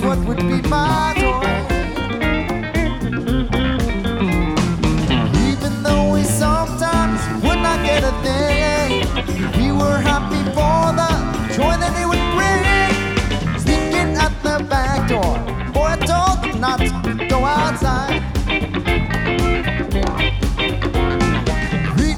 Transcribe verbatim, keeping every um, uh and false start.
what would be my toy. Even though we sometimes would not get a thing.